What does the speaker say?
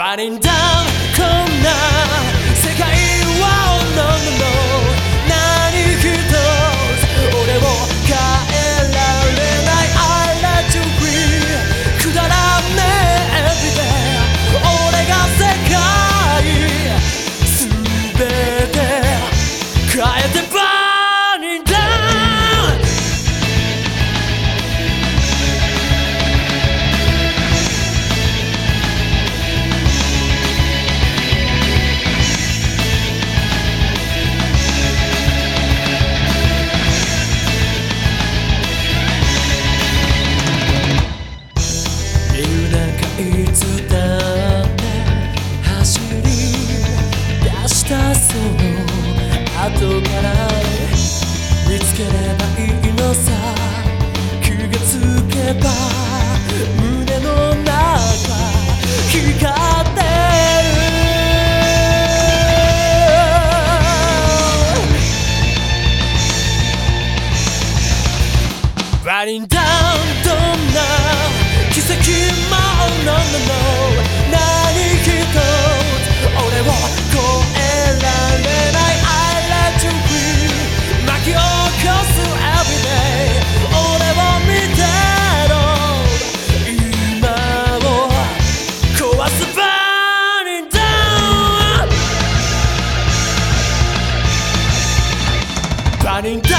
Burning down こんな世界は No no no 何一つ俺を変えられない I let you free くだらねえ Everyday 俺が世界全て変えて Burning down いつだって走り出したその後から見つければいいのさ気がつけば胸の中光ってる Burning down どんな奇跡も No no no 何一つ俺を超えられない I let you free 巻き起こす Everyday 俺を見てろ今を壊す Burning down Burning down